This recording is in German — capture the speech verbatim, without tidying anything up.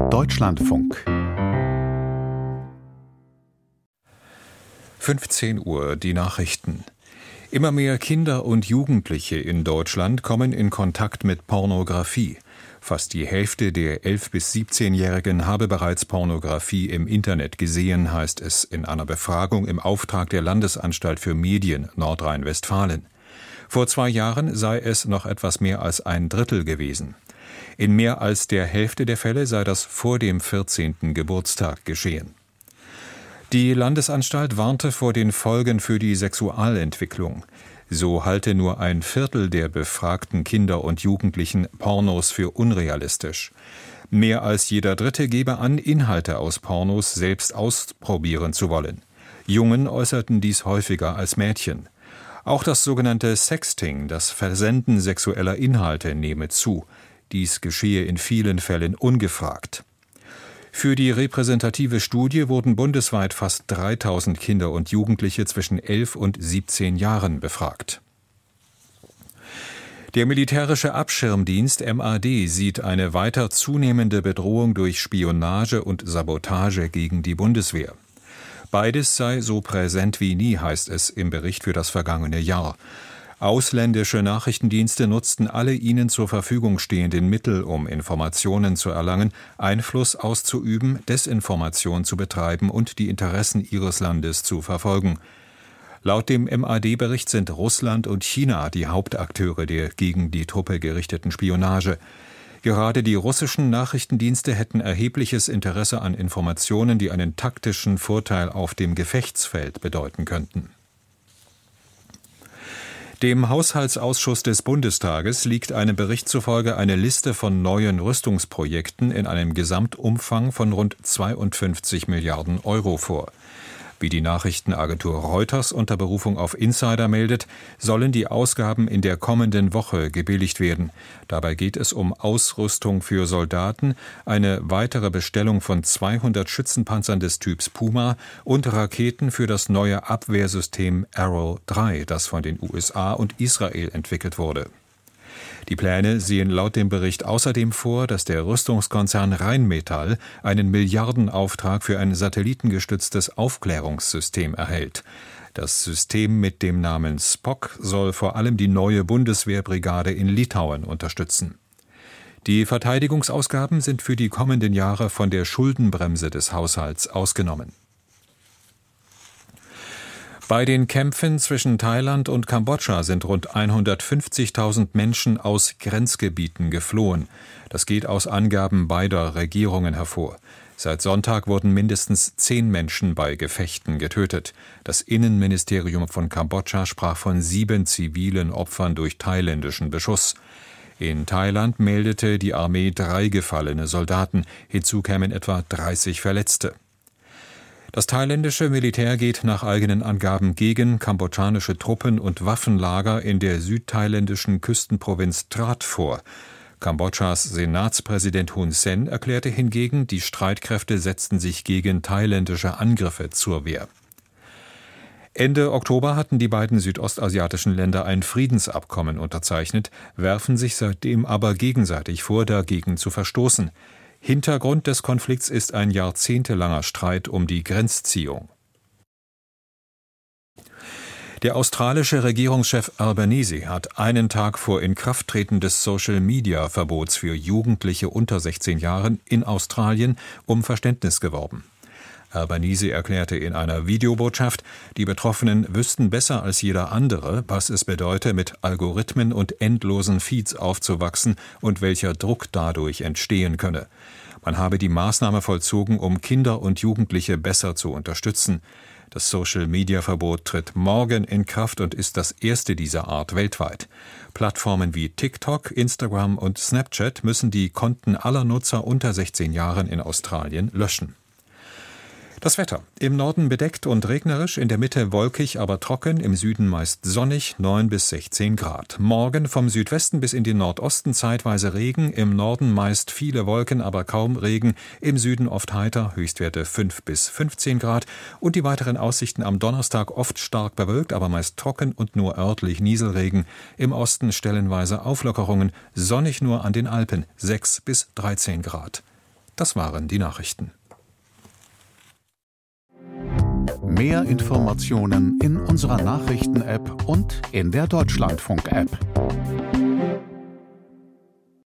Deutschlandfunk. fünfzehn Uhr, die Nachrichten. Immer mehr Kinder und Jugendliche in Deutschland kommen in Kontakt mit Pornografie. Fast die Hälfte der elf- bis siebzehnjährigen habe bereits Pornografie im Internet gesehen, heißt es in einer Befragung im Auftrag der Landesanstalt für Medien Nordrhein-Westfalen. Vor zwei Jahren sei es noch etwas mehr als ein Drittel gewesen. In mehr als der Hälfte der Fälle sei das vor dem vierzehnten Geburtstag geschehen. Die Landesanstalt warnte vor den Folgen für die Sexualentwicklung. So halte nur ein Viertel der befragten Kinder und Jugendlichen Pornos für unrealistisch. Mehr als jeder Dritte gebe an, Inhalte aus Pornos selbst ausprobieren zu wollen. Jungen äußerten dies häufiger als Mädchen. Auch das sogenannte Sexting, das Versenden sexueller Inhalte, nehme zu. Dies geschehe in vielen Fällen ungefragt. Für die repräsentative Studie wurden bundesweit fast dreitausend Kinder und Jugendliche zwischen elf und siebzehn Jahren befragt. Der militärische Abschirmdienst M A D sieht eine weiter zunehmende Bedrohung durch Spionage und Sabotage gegen die Bundeswehr. Beides sei so präsent wie nie, heißt es im Bericht für das vergangene Jahr. Ausländische Nachrichtendienste nutzten alle ihnen zur Verfügung stehenden Mittel, um Informationen zu erlangen, Einfluss auszuüben, Desinformation zu betreiben und die Interessen ihres Landes zu verfolgen. Laut dem M A D-Bericht sind Russland und China die Hauptakteure der gegen die Truppe gerichteten Spionage. Gerade die russischen Nachrichtendienste hätten erhebliches Interesse an Informationen, die einen taktischen Vorteil auf dem Gefechtsfeld bedeuten könnten. Dem Haushaltsausschuss des Bundestages liegt einem Bericht zufolge eine Liste von neuen Rüstungsprojekten in einem Gesamtumfang von rund zweiundfünfzig Milliarden Euro vor. Wie die Nachrichtenagentur Reuters unter Berufung auf Insider meldet, sollen die Ausgaben in der kommenden Woche gebilligt werden. Dabei geht es um Ausrüstung für Soldaten, eine weitere Bestellung von zweihundert Schützenpanzern des Typs Puma und Raketen für das neue Abwehrsystem Arrow drei, das von den U S A und Israel entwickelt wurde. Die Pläne sehen laut dem Bericht außerdem vor, dass der Rüstungskonzern Rheinmetall einen Milliardenauftrag für ein satellitengestütztes Aufklärungssystem erhält. Das System mit dem Namen Spock soll vor allem die neue Bundeswehrbrigade in Litauen unterstützen. Die Verteidigungsausgaben sind für die kommenden Jahre von der Schuldenbremse des Haushalts ausgenommen. Bei den Kämpfen zwischen Thailand und Kambodscha sind rund hundertfünfzigtausend Menschen aus Grenzgebieten geflohen. Das geht aus Angaben beider Regierungen hervor. Seit Sonntag wurden mindestens zehn Menschen bei Gefechten getötet. Das Innenministerium von Kambodscha sprach von sieben zivilen Opfern durch thailändischen Beschuss. In Thailand meldete die Armee drei gefallene Soldaten. Hinzu kämen etwa dreißig Verletzte. Das thailändische Militär geht nach eigenen Angaben gegen kambodschanische Truppen und Waffenlager in der südthailändischen Küstenprovinz Trat vor. Kambodschas Senatspräsident Hun Sen erklärte hingegen, die Streitkräfte setzten sich gegen thailändische Angriffe zur Wehr. Ende Oktober hatten die beiden südostasiatischen Länder ein Friedensabkommen unterzeichnet, werfen sich seitdem aber gegenseitig vor, dagegen zu verstoßen. Hintergrund des Konflikts ist ein jahrzehntelanger Streit um die Grenzziehung. Der australische Regierungschef Albanese hat einen Tag vor Inkrafttreten des Social-Media-Verbots für Jugendliche unter sechzehn Jahren in Australien um Verständnis geworben. Albanese erklärte in einer Videobotschaft, die Betroffenen wüssten besser als jeder andere, was es bedeute, mit Algorithmen und endlosen Feeds aufzuwachsen und welcher Druck dadurch entstehen könne. Man habe die Maßnahme vollzogen, um Kinder und Jugendliche besser zu unterstützen. Das Social-Media-Verbot tritt morgen in Kraft und ist das erste dieser Art weltweit. Plattformen wie TikTok, Instagram und Snapchat müssen die Konten aller Nutzer unter sechzehn Jahren in Australien löschen. Das Wetter. Im Norden bedeckt und regnerisch, in der Mitte wolkig, aber trocken, im Süden meist sonnig, neun bis sechzehn Grad. Morgen vom Südwesten bis in den Nordosten zeitweise Regen, im Norden meist viele Wolken, aber kaum Regen, im Süden oft heiter, Höchstwerte fünf bis fünfzehn Grad und die weiteren Aussichten am Donnerstag oft stark bewölkt, aber meist trocken und nur örtlich Nieselregen. Im Osten stellenweise Auflockerungen, sonnig nur an den Alpen, sechs bis dreizehn Grad. Das waren die Nachrichten. Mehr Informationen in unserer Nachrichten-App und in der Deutschlandfunk-App.